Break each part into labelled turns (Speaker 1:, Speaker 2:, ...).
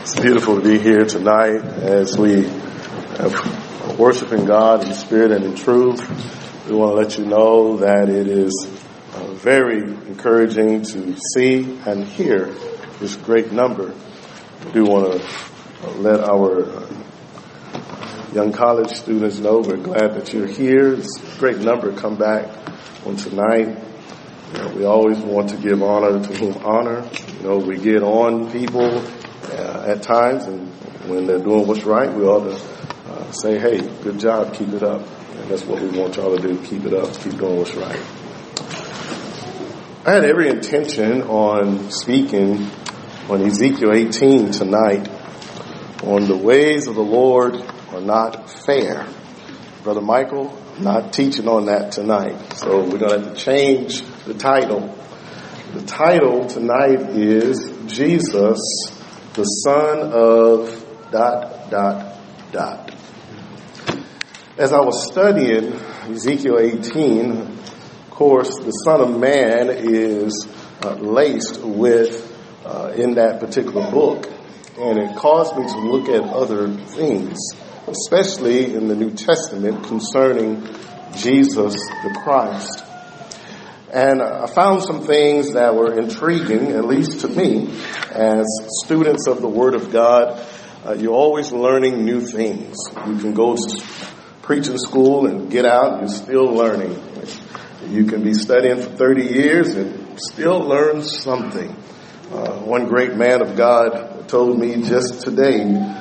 Speaker 1: It's beautiful to be here tonight as we are worshiping God in spirit and in truth. We want to let you know that it is very encouraging to see and hear this great number. We do want to let our young college students know we're glad that you're here. It's a great number come back on tonight. We always want to give honor to whom honor. We get on people at times, and when they're doing what's right, we ought to say, hey, good job, keep it up. And that's what we want y'all to do, keep it up, keep doing what's right. I had every intention on speaking on Ezekiel 18 tonight on the ways of the Lord are not fair. Brother Michael, I'm not teaching on that tonight, so we're going to have to change the title. The title tonight is Jesus, the Son of ... As I was studying Ezekiel 18, of course, the Son of Man is laced with in that particular book, and it caused me to look at other things, especially in the New Testament concerning Jesus the Christ. And I found some things that were intriguing, at least to me. As students of the Word of God, you're always learning new things. You can go to preaching school and get out, you're still learning. You can be studying for 30 years and still learn something. One great man of God told me just today,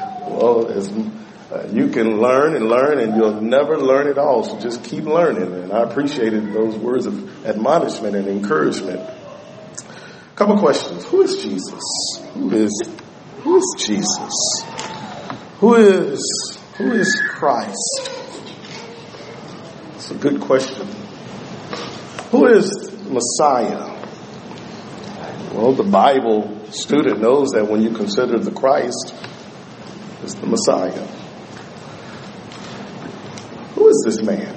Speaker 1: you can learn and you'll never learn it all, so just keep learning. And I appreciated those words of admonishment and encouragement. A couple questions. Who is Jesus? Who is Jesus? Who is Christ? It's a good question. Who is Messiah? Well, the Bible student knows that when you consider the Christ, it's the Messiah. Who is this man?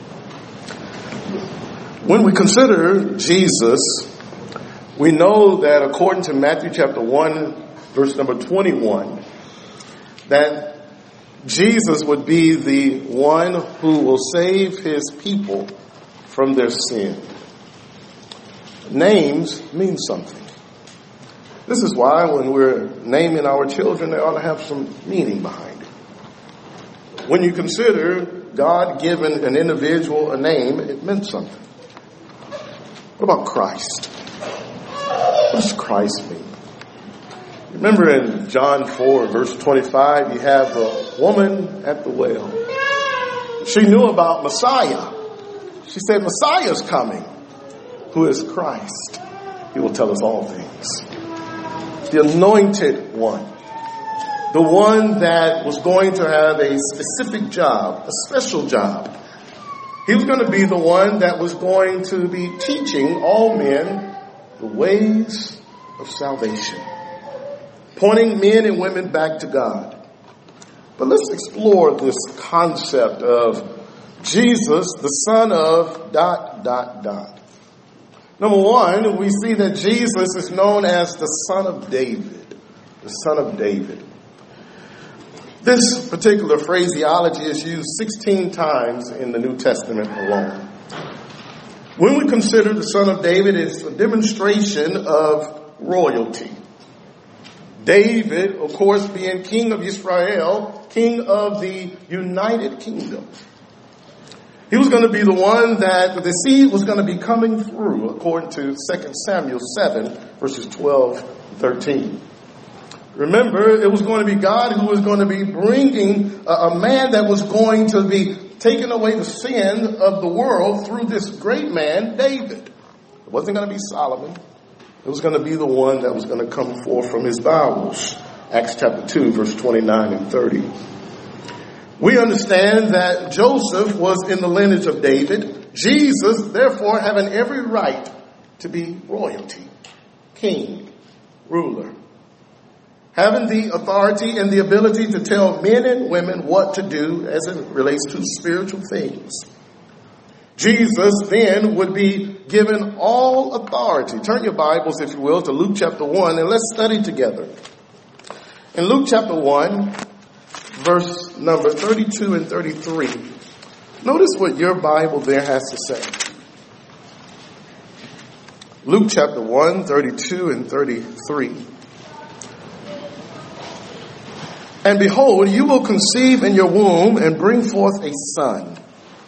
Speaker 1: When we consider Jesus, we know that according to Matthew chapter 1, verse number 21, that Jesus would be the one who will save his people from their sin. Names mean something. This is why when we're naming our children, they ought to have some meaning behind it. When you consider God giving an individual a name, it meant something. What about Christ? What does Christ mean? Remember in John 4, verse 25, you have a woman at the well. She knew about Messiah. She said, Messiah's coming. Who is Christ? He will tell us all things. The anointed one. The one that was going to have a specific job, a special job. He was going to be the one that was going to be teaching all men the ways of salvation. Pointing men and women back to God. But let's explore this concept of Jesus, the Son of ... Number one, we see that Jesus is known as the Son of David. The Son of David. This particular phraseology is used 16 times in the New Testament alone. When we consider the Son of David, it's a demonstration of royalty. David, of course, being King of Israel, King of the United Kingdom. He was going to be the one that the seed was going to be coming through, according to 2 Samuel 7, verses 12 and 13. Remember, it was going to be God who was going to be bringing a man that was going to be taking away the sin of the world through this great man, David. It wasn't going to be Solomon. It was going to be the one that was going to come forth from his bowels. Acts chapter 2, verse 29 and 30. We understand that Joseph was in the lineage of David. Jesus, therefore, having every right to be royalty, king, ruler. Having the authority and the ability to tell men and women what to do as it relates to spiritual things. Jesus then would be given all authority. Turn your Bibles, if you will, to Luke chapter 1 and let's study together. In Luke chapter 1, verse number 32 and 33, notice what your Bible there has to say. Luke chapter 1, 32 and 33. And behold, you will conceive in your womb and bring forth a son,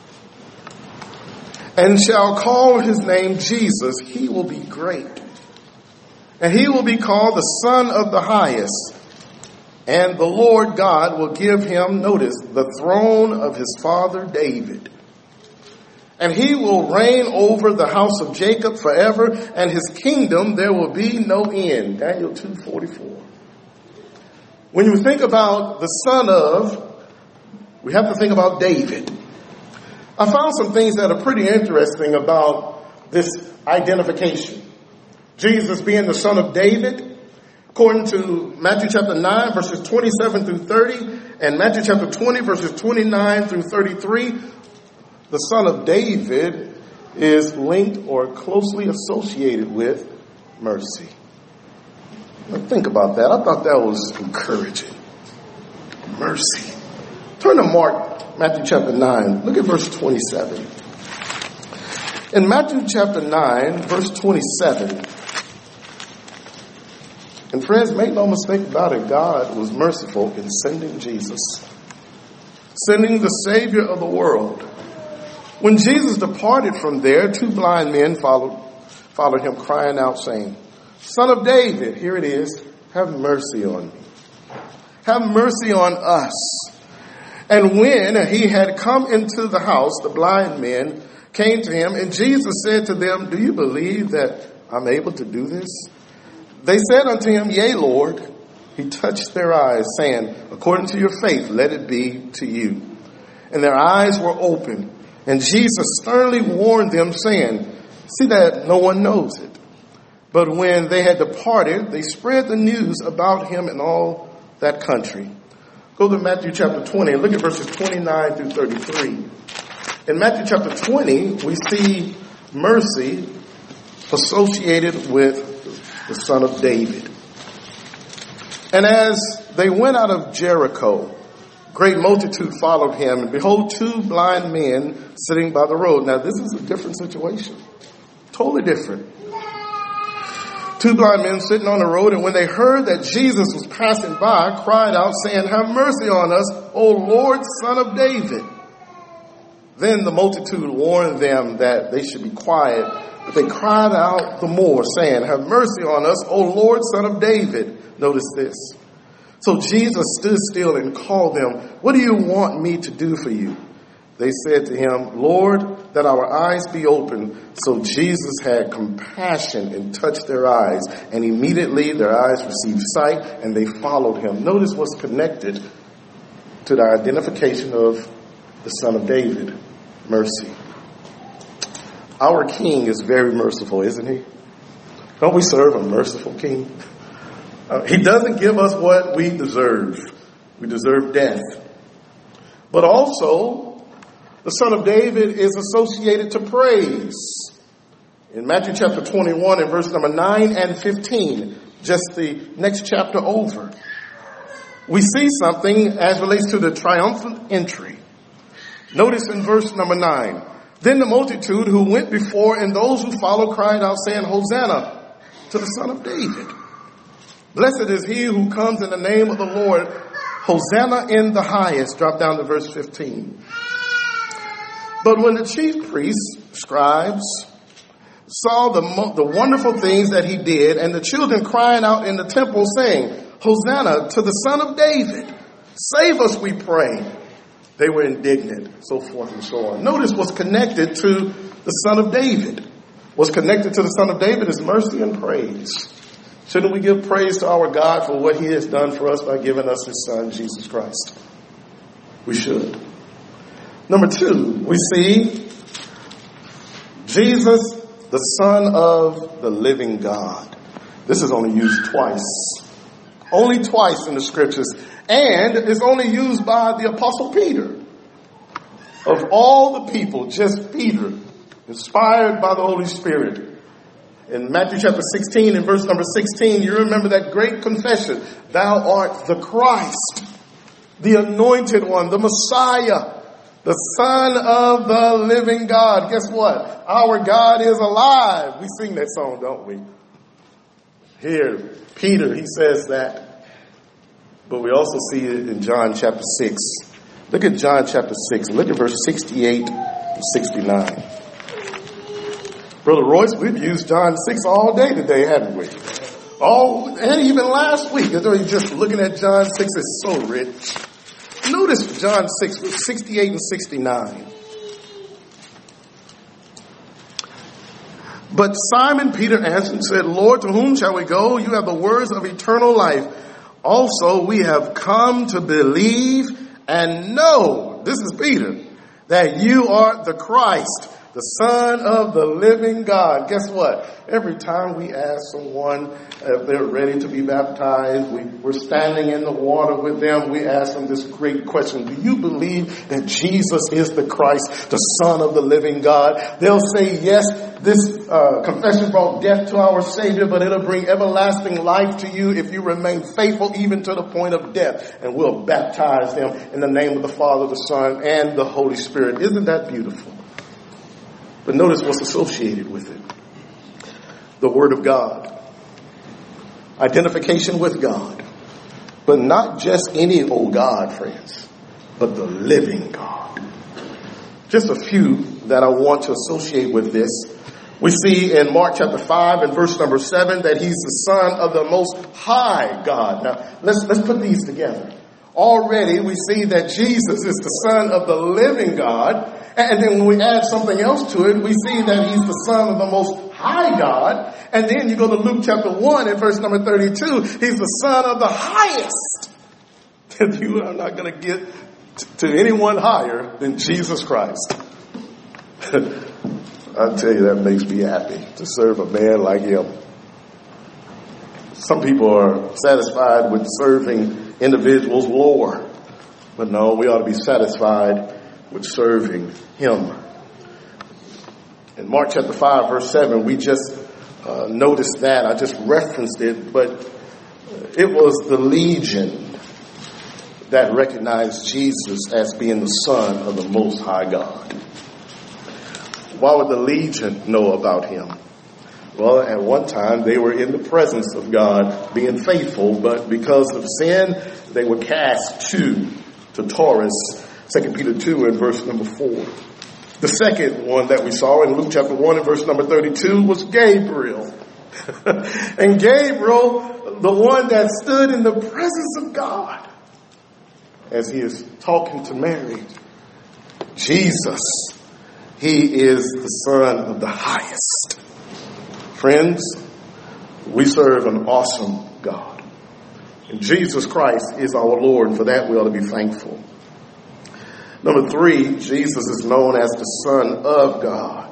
Speaker 1: and shall call his name Jesus. He will be great, and he will be called the Son of the Highest. And the Lord God will give him, notice, the throne of his father David. And he will reign over the house of Jacob forever, and his kingdom there will be no end. Daniel 2:44. When you think about the son of, we have to think about David. I found some things that are pretty interesting about this identification. Jesus being the son of David, according to Matthew chapter 9, verses 27 through 30, and Matthew chapter 20, verses 29 through 33, the son of David is linked or closely associated with mercy. Now think about that. I thought that was encouraging. Mercy. Turn to Matthew chapter 9. Look at verse 27. In Matthew chapter 9, verse 27, and friends, make no mistake about it, God was merciful in sending Jesus, sending the Savior of the world. When Jesus departed from there, two blind men followed him, crying out, saying, Son of David, here it is, have mercy on me. Have mercy on us. And when he had come into the house, the blind men came to him, and Jesus said to them, Do you believe that I'm able to do this? They said unto him, Yea, Lord. He touched their eyes, saying, According to your faith, let it be to you. And their eyes were opened. And Jesus sternly warned them, saying, See that no one knows it. But when they had departed, they spread the news about him in all that country. Go to Matthew chapter 20 and look at verses 29 through 33. In Matthew chapter 20, we see mercy associated with the son of David. And as they went out of Jericho, great multitude followed him, and behold, two blind men sitting by the road. Now, this is a different situation. Totally different. Two blind men sitting on the road, and when they heard that Jesus was passing by, cried out, saying, Have mercy on us, O Lord, Son of David. Then the multitude warned them that they should be quiet, but they cried out the more, saying, Have mercy on us, O Lord, Son of David. Notice this. So Jesus stood still and called them, What do you want me to do for you? They said to him, Lord, that our eyes be opened. So Jesus had compassion and touched their eyes, and immediately their eyes received sight, and they followed him. Notice what's connected to the identification of the Son of David, mercy. Our King is very merciful, isn't he? Don't we serve a merciful King? He doesn't give us what we deserve. We deserve death. But also, the Son of David is associated to praise. In Matthew chapter 21 and verse number 9 and 15, just the next chapter over, we see something as relates to the triumphant entry. Notice in verse number 9, Then the multitude who went before and those who followed cried out, saying, Hosanna to the Son of David. Blessed is he who comes in the name of the Lord. Hosanna in the highest. Drop down to verse 15. But when the chief priests, scribes, saw the wonderful things that he did, and the children crying out in the temple, saying, Hosanna to the Son of David. Save us, we pray. They were indignant, so forth and so on. Notice what's connected to the Son of David. What's connected to the Son of David is mercy and praise. Shouldn't we give praise to our God for what he has done for us by giving us his Son, Jesus Christ? We should. Number 2, we see Jesus, the Son of the living God. This is only used twice. Only twice in the scriptures. And is only used by the Apostle Peter. Of all the people, just Peter, inspired by the Holy Spirit, In Matthew chapter 16 and verse number 16, you remember that great confession. Thou art the Christ, the anointed one, the Messiah, the Son of the living God. Guess what? Our God is alive. We sing that song, don't we? Here, Peter, he says that. But we also see it in John chapter 6. Look at John chapter 6. Look at verse 68 and 69. Brother Royce, we've used John 6 all day today, haven't we? And even last week. Just looking at John 6 is so rich. Notice John 6, verse 68 and 69. But Simon Peter answered and said, Lord, to whom shall we go? You have the words of eternal life. Also, we have come to believe and know, this is Peter, that you are the Christ, the Son of the living God. Guess what? Every time we ask someone if they're ready to be baptized, we're standing in the water with them, we ask them this great question. Do you believe that Jesus is the Christ, the Son of the living God? They'll say, yes, this confession brought death to our Savior, but it'll bring everlasting life to you if you remain faithful even to the point of death. And we'll baptize them in the name of the Father, the Son, and the Holy Spirit. Isn't that beautiful? But notice what's associated with it. The Word of God. Identification with God. But not just any old God, friends, but the living God. Just a few that I want to associate with this. We see in Mark chapter 5 and verse number 7 that he's the Son of the Most High God. Now, let's put these together. Already we see that Jesus is the Son of the living God. And then when we add something else to it, we see that he's the Son of the Most High God. And then you go to Luke chapter 1 and verse number 32. He's the Son of the highest. And you are not going to get to anyone higher than Jesus Christ. I tell you, that makes me happy to serve a man like him. Some people are satisfied with serving individuals lower. But no, we ought to be satisfied with serving him. In Mark chapter 5, verse 7, we just noticed that. I just referenced it, but it was the legion that recognized Jesus as being the Son of the Most High God. Why would the legion know about him? Well, at one time, they were in the presence of God being faithful, but because of sin, they were cast to Taurus, 2 Peter 2 and verse number 4. The second one that we saw in Luke chapter 1 and verse number 32 was Gabriel. And Gabriel, the one that stood in the presence of God as he is talking to Mary, Jesus, he is the Son of the highest. Friends, we serve an awesome God. And Jesus Christ is our Lord, and for that we ought to be thankful. Number 3, Jesus is known as the Son of God.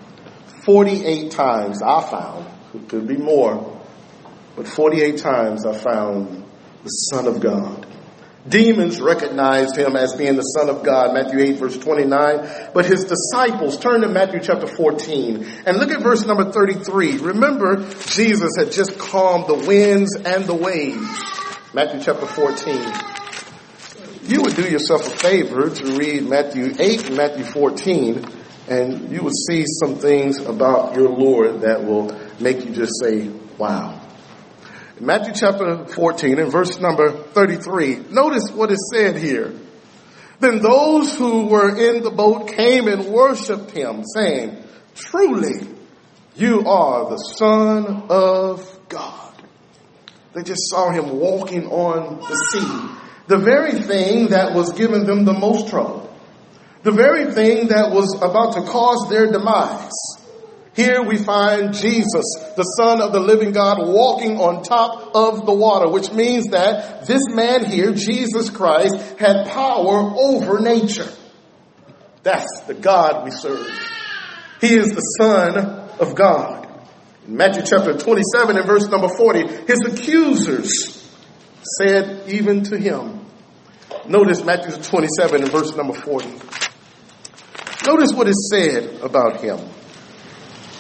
Speaker 1: 48 times I found, it could be more, but 48 times I found the Son of God. Demons recognized him as being the Son of God, Matthew 8, verse 29. But his disciples, turn to Matthew chapter 14, and look at verse number 33. Remember, Jesus had just calmed the winds and the waves. Matthew chapter 14. You would do yourself a favor to read Matthew 8 and Matthew 14, and you would see some things about your Lord that will make you just say, wow. In Matthew chapter 14 and verse number 33, notice what is said here. Then those who were in the boat came and worshiped him, saying, truly, you are the Son of God. They just saw him walking on the sea. The very thing that was giving them the most trouble. The very thing that was about to cause their demise. Here we find Jesus, the Son of the living God, walking on top of the water, which means that this man here, Jesus Christ, had power over nature. That's the God we serve. He is the Son of God. In Matthew chapter 27 and verse number 40, his accusers said even to him. Notice Matthew 27 and verse number 40. Notice what is said about him.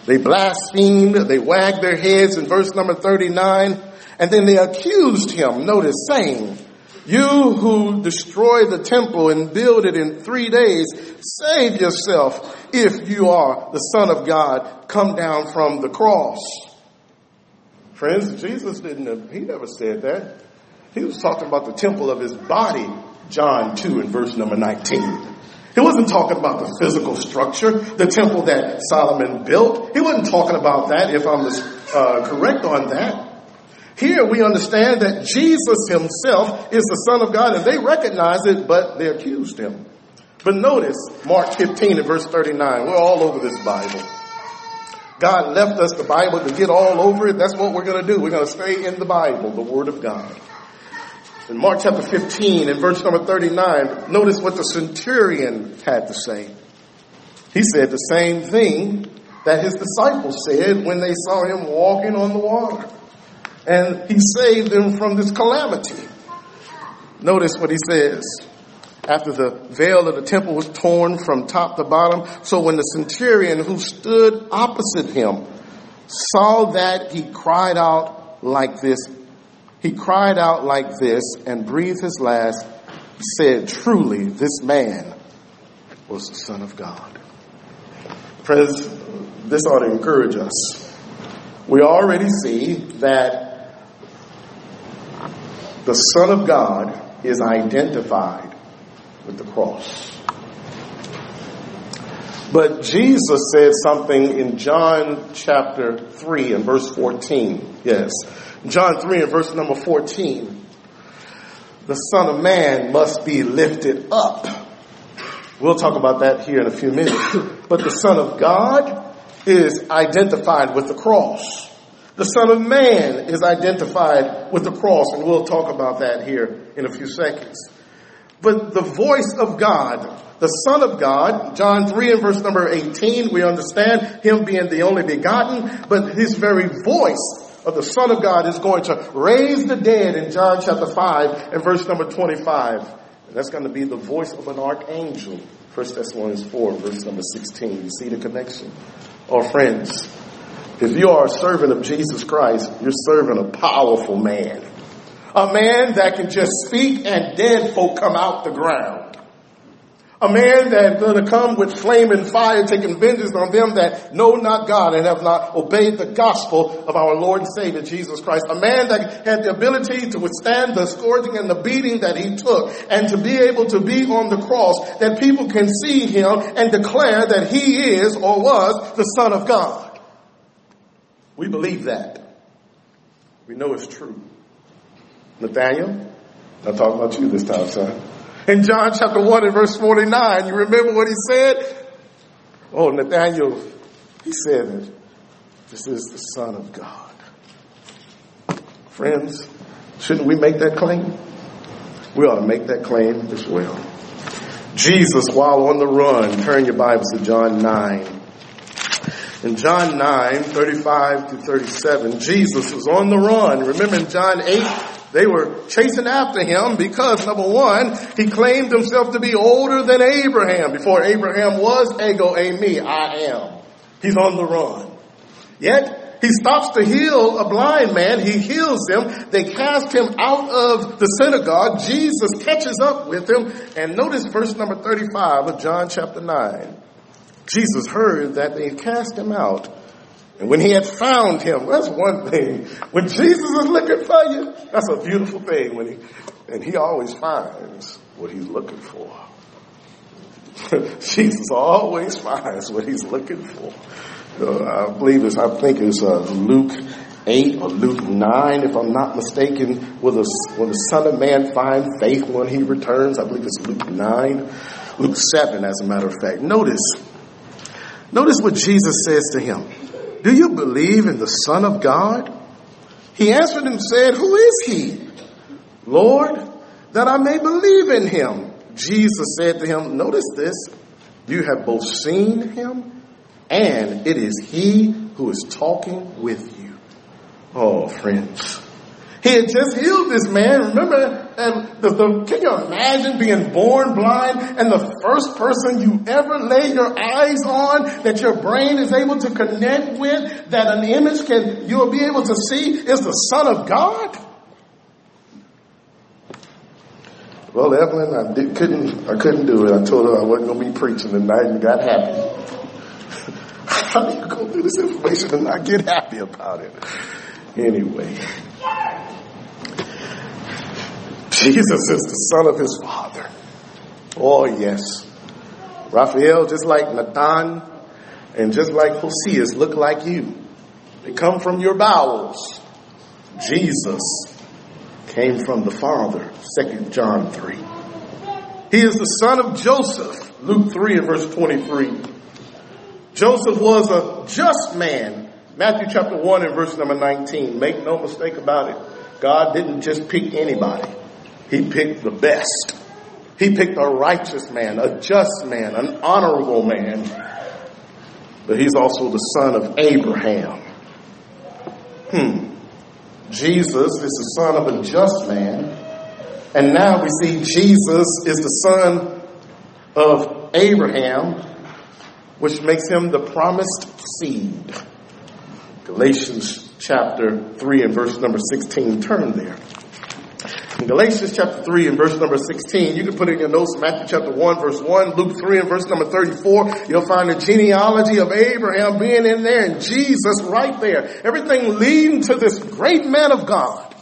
Speaker 1: They blasphemed, they wagged their heads in verse number 39, and then they accused him, notice, saying, "You who destroy the temple and build it in 3 days, save yourself. If you are the Son of God, come down from the cross." Friends, Jesus he never said that. He was talking about the temple of his body, John 2 in verse number 19. He wasn't talking about the physical structure, the temple that Solomon built. He wasn't talking about that, if I'm correct on that. Here we understand that Jesus himself is the Son of God, and they recognize it, but they accused him. But notice Mark 15 and verse 39. We're all over this Bible. God left us the Bible to get all over it. That's what we're going to do. We're going to stay in the Bible, the Word of God. In Mark chapter 15 and verse number 39, notice what the centurion had to say. He said the same thing that his disciples said when they saw him walking on the water. And he saved them from this calamity. Notice what he says. After the veil of the temple was torn from top to bottom, so when the centurion who stood opposite him saw that, he cried out like this and breathed his last, said, "Truly, this man was the Son of God." Friends, this ought to encourage us. We already see that the Son of God is identified with the cross. But Jesus said something in John chapter 3 and verse 14. Yes. John 3 and verse number 14. The Son of Man must be lifted up. We'll talk about that here in a few minutes. But the Son of God is identified with the cross. The Son of Man is identified with the cross, and we'll talk about that here in a few seconds. But the voice of God, the Son of God, John 3 and verse number 18, we understand him being the only begotten, but his very voice of the Son of God is going to raise the dead in John chapter 5 and verse number 25. And that's going to be the voice of an archangel. 1 Thessalonians 4 verse number 16. You see the connection? Oh, friends, if you are a servant of Jesus Christ, you're serving a powerful man. A man that can just speak and dead folk come out the ground. A man that's going to come with flame and fire, taking vengeance on them that know not God and have not obeyed the gospel of our Lord and Savior, Jesus Christ. A man that had the ability to withstand the scourging and the beating that he took, and to be able to be on the cross, that people can see him and declare that he is or was the Son of God. We believe that. We know it's true. Nathaniel, I'm talking about you this time, son. In John chapter 1 and verse 49, you remember what he said? Oh, Nathaniel, he said that this is the Son of God. Friends, shouldn't we make that claim? We ought to make that claim as well. Jesus, while on the run, turn your Bibles to John 9. In John 9, 35 to 37, Jesus was on the run. Remember in John 8, they were chasing after him because, number one, he claimed himself to be older than Abraham. Before Abraham was, ego eimi, I am. He's on the run. Yet, he stops to heal a blind man. He heals him. They cast him out of the synagogue. Jesus catches up with him. And notice verse number 35 of John chapter 9. Jesus heard that they cast him out. And when he had found him, that's one thing. When Jesus is looking for you, that's a beautiful thing. And he always finds what he's looking for. Jesus always finds what he's looking for. I think it's Luke 8 or Luke 9, if I'm not mistaken, will the Son of Man find faith when he returns? I believe it's Luke 9, Luke 7, as a matter of fact. Notice what Jesus says to him. Do you believe in the Son of God? He answered and said, who is he? Lord, that I may believe in him. Jesus said to him, notice this, you have both seen him, and it is he who is talking with you. Oh, friends, He had just healed this man. Remember, and can you imagine being born blind and the first person you ever lay your eyes on that your brain is able to connect with, that an image you'll be able to see is the Son of God? Well, Evelyn, I couldn't do it. I told her I wasn't going to be preaching tonight and got happy. How do you go through this information and not get happy about it? Anyway. Jesus is the Son of his Father. Oh, yes. Raphael, just like Nathan and just like Hoseas, look like you. They come from your bowels. Jesus came from the Father. 2 John 3. He is the son of Joseph. Luke 3 and verse 23. Joseph was a just man. Matthew chapter 1 and verse number 19. Make no mistake about it. God didn't just pick anybody. He picked the best. He picked a righteous man, a just man, an honorable man. But he's also the son of Abraham. Jesus is the son of a just man. And now we see Jesus is the son of Abraham, which makes him the promised seed. Galatians chapter 3 and verse number 16. Turn there. In Galatians chapter 3 and verse number 16, you can put it in your notes, Matthew chapter 1 verse 1, Luke 3 and verse number 34. You'll find the genealogy of Abraham being in there and Jesus right there. Everything leading to this great man of God.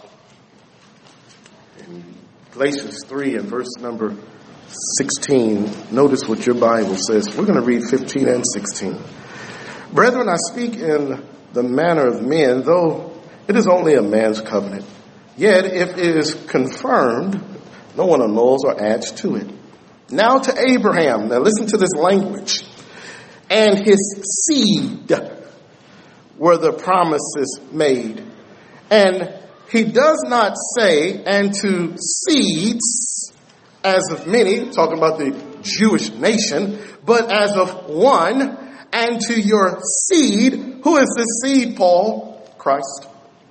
Speaker 1: In Galatians 3 and verse number 16, notice what your Bible says. We're going to read 15 and 16. Brethren, I speak in the manner of men, though it is only a man's covenant. Yet, if it is confirmed, no one annuls or adds to it. Now to Abraham, now listen to this language, and his seed were the promises made. And he does not say, and to seeds, as of many, talking about the Jewish nation, but as of one, and to your seed. Who is this seed, Paul? Christ.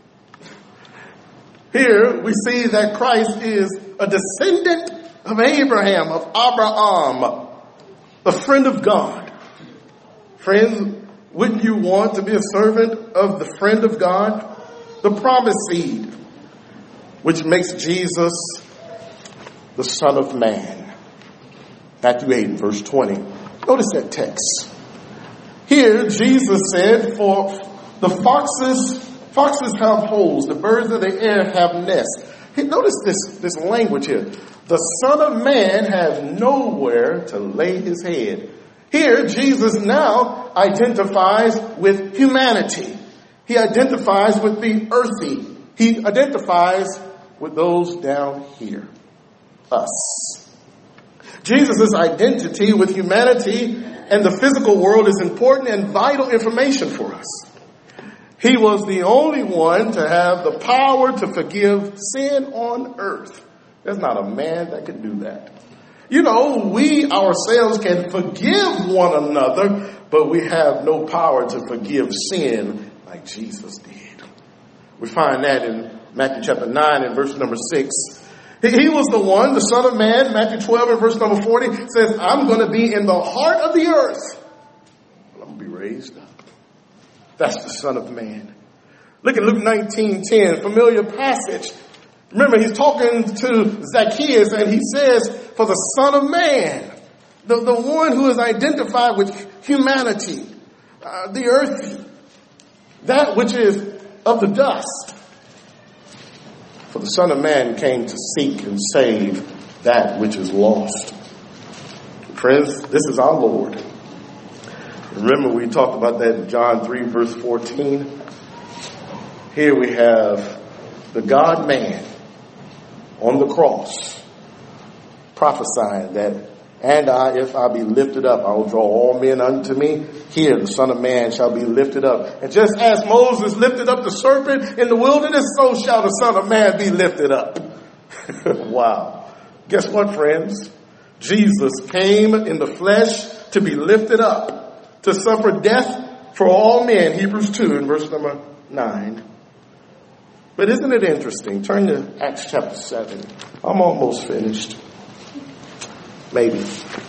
Speaker 1: Here we see that Christ is a descendant of Abraham, of Abraham, a friend of God. Friends, wouldn't you want to be a servant of the friend of God? The promised seed, which makes Jesus the Son of Man. Matthew 8 verse 20. Notice that text. Here Jesus said, for the foxes have holes, the birds of the air have nests. Notice this language here. The Son of Man has nowhere to lay his head. Here, Jesus now identifies with humanity. He identifies with the earthy. He identifies with those down here. Us. Jesus' identity with humanity and the physical world is important and vital information for us. He was the only one to have the power to forgive sin on earth. There's not a man that could do that. You know, we ourselves can forgive one another, but we have no power to forgive sin like Jesus did. We find that in Matthew chapter 9 and verse number 6. He was the one, the Son of Man, Matthew 12 and verse number 40, says, I'm going to be in the heart of the earth. I'm going to be raised up. That's the Son of Man. Look at Luke 19:10, familiar passage. Remember, he's talking to Zacchaeus and he says, for the Son of Man, the one who is identified with humanity, the earth, that which is of the dust. For the Son of Man came to seek and save that which is lost. Friends, this is our Lord. Remember, we talked about that in John 3 verse 14. Here we have the God-man on the cross prophesying that, and if I be lifted up, I will draw all men unto me. Here the Son of Man shall be lifted up. And just as Moses lifted up the serpent in the wilderness, so shall the Son of Man be lifted up. Wow. Guess what, friends? Jesus came in the flesh to be lifted up, to suffer death for all men. Hebrews 2 and verse number 9. But isn't it interesting? Turn to Acts chapter 7. I'm almost finished. Maybe.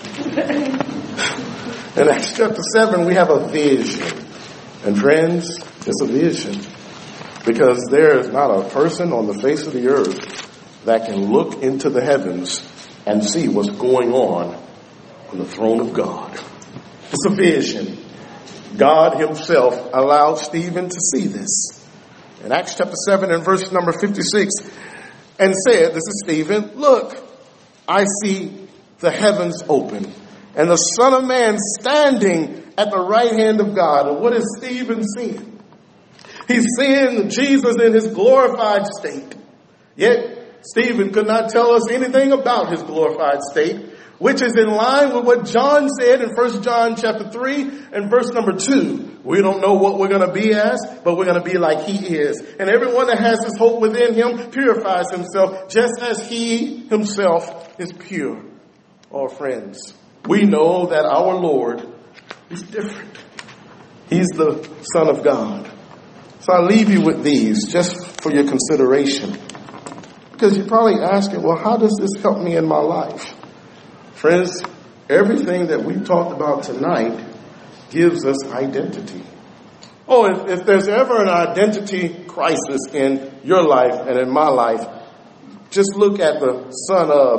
Speaker 1: In Acts chapter 7, we have a vision. And friends, it's a vision. Because there is not a person on the face of the earth that can look into the heavens and see what's going on the throne of God. It's a vision. God himself allowed Stephen to see this. In Acts chapter 7 and verse number 56, and said, this is Stephen, look, I see the heavens open and the Son of Man standing at the right hand of God. And what is Stephen seeing? He's seeing Jesus in his glorified state. Yet Stephen could not tell us anything about his glorified state, which is in line with what John said in 1 John chapter 3 and verse number 2. We don't know what we're going to be as, but we're going to be like he is. And everyone that has this hope within him purifies himself just as he himself is pure. Oh, friends, we know that our Lord is different. He's the Son of God. So I leave you with these just for your consideration. Because you're probably asking, well, how does this help me in my life? Friends, everything that we talked about tonight gives us identity. Oh, if there's ever an identity crisis in your life and in my life, just look at the son of ...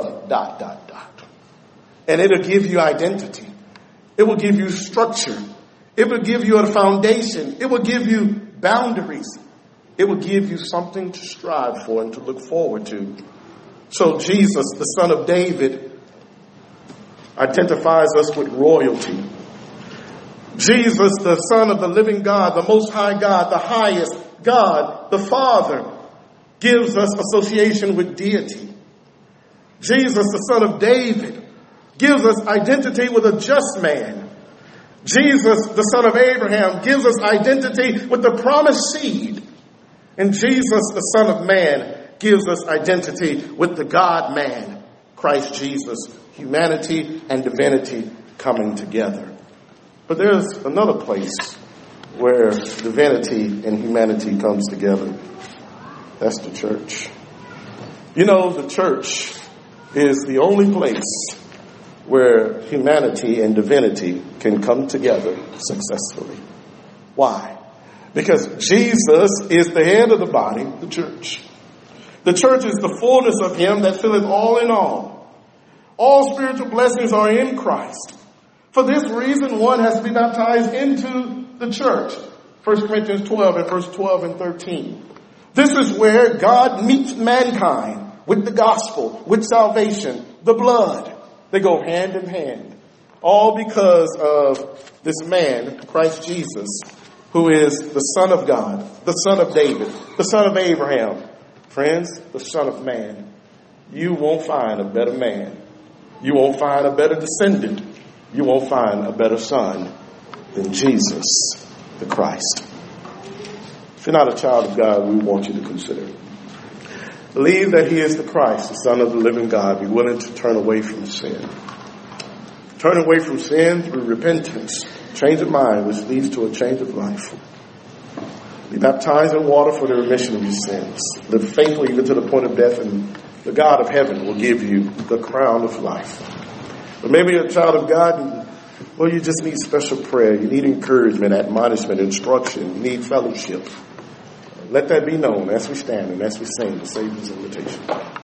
Speaker 1: And it'll give you identity. It will give you structure. It will give you a foundation. It will give you boundaries. It will give you something to strive for and to look forward to. So Jesus, the son of David, identifies us with royalty. Jesus, the Son of the living God, the Most High God, the highest God, the Father, gives us association with deity. Jesus, the Son of David, gives us identity with a just man. Jesus, the Son of Abraham, gives us identity with the promised seed. And Jesus, the Son of Man, gives us identity with the God-man, Christ Jesus. Humanity and divinity coming together. But there's another place where divinity and humanity comes together. That's the church. You know, the church is the only place where humanity and divinity can come together successfully. Why? Because Jesus is the head of the body, the church. The church is the fullness of him that filleth all in all. All spiritual blessings are in Christ. For this reason, one has to be baptized into the church. 1 Corinthians 12 and verse 12 and 13. This is where God meets mankind with the gospel, with salvation, the blood. They go hand in hand. All because of this man, Christ Jesus, who is the Son of God, the Son of David, the Son of Abraham. Friends, the Son of Man. You won't find a better man. You won't find a better descendant. You won't find a better son than Jesus, the Christ. If you're not a child of God, we want you to consider it. Believe that he is the Christ, the Son of the living God. Be willing to turn away from sin. Turn away from sin through repentance, change of mind, which leads to a change of life. Be baptized in water for the remission of your sins. Live faithfully even to the point of death, and the God of heaven will give you the crown of life. But maybe you're a child of God, and, well, you just need special prayer. You need encouragement, admonishment, instruction. You need fellowship. Let that be known as we stand and as we sing the Savior's invitation.